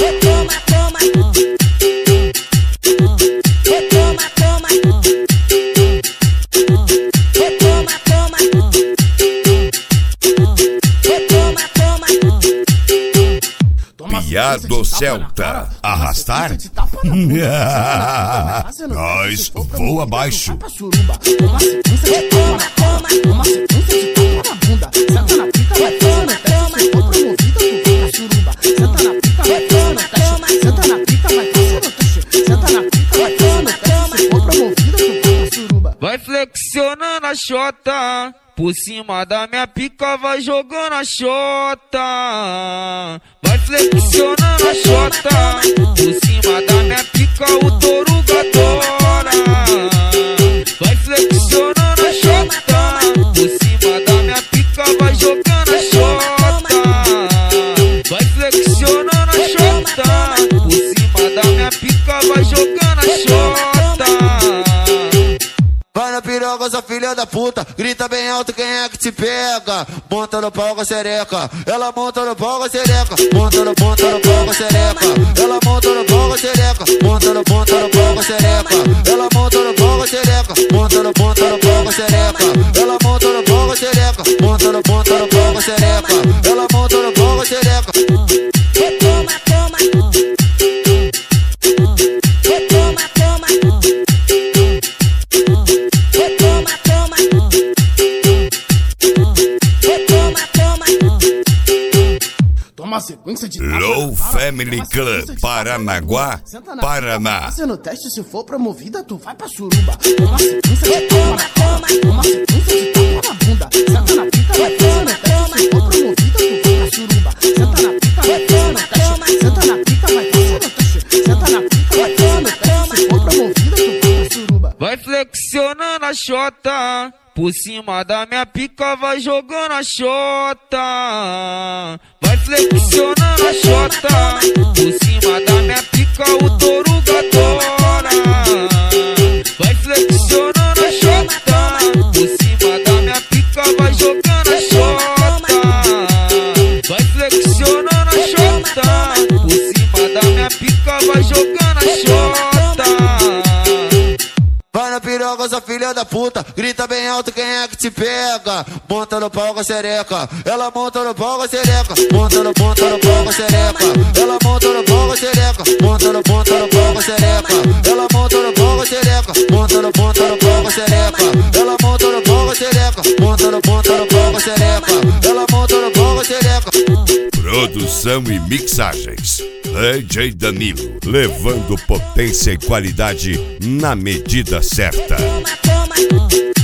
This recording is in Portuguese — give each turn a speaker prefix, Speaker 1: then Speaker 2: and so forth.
Speaker 1: Piado Celta, arrastar? Nós voa abaixo.
Speaker 2: Vai flexionando a xota, por cima da minha pica vai jogando a xota. Vai flexionando a xota, por cima da minha pica o toruga adora. Vai flexionando a xota, por cima da minha pica vai jogando a xota. Vai flexionando a xota, por cima da minha pica vai jogando a xota.
Speaker 3: Vai na piroga, sua filha da puta, grita bem alto quem é que te pega. Monta no pau com a xereca, ela monta no pau com a xereca. Monta no pau com a xereca, ela monta no pau com a xereca. Monta no pau com a xereca, ela monta no pau com a xereca. Monta no pau com a xereca, ela monta no pau com a xereca. Monta no pau com a xereca, ela monta no pau com a xereca.
Speaker 4: Sequência de
Speaker 1: Low Family Club, Paranaguá, Paraná.
Speaker 4: Fazendo teste, se for promovida, tu vai pra suruba. Toma sequência de tapa na toma, toma sequência de tapa na bunda. Senta na pica, vai fazendo teste, se for promovida, tu vai pra suruba. Senta na pica, vai fazendo teste, senta na pica, vai fazendo teste. Senta na pica, vai fazendo teste, se for promovida, tu vai pra suruba.
Speaker 2: Vai flexionando a xota, por cima da minha pica vai jogando a xota. Vai flexionando a xota, por cima da minha pica o toruga adora. Vai flexionando a xota, por cima da minha pica vai jogando a xota. Vai flexionando a xota, por cima da minha pica vai jogando a xota.
Speaker 3: Vai na piroga, sua filha da puta, grita bem alto quem é que te pega. Monta no pau com a xereca, ela monta no pau com a xereca. Monta no pau com a xereca, ela monta no pau com a xereca. Monta no pau com a xereca, ela monta no pau com a xereca. Monta no pau com a xereca, ela monta no pau com a xereca. Monta no pau com a xereca, ela monta no pau com a xereca.
Speaker 1: Produção e mixagens, DJ Danilo, levando potência e qualidade na medida certa.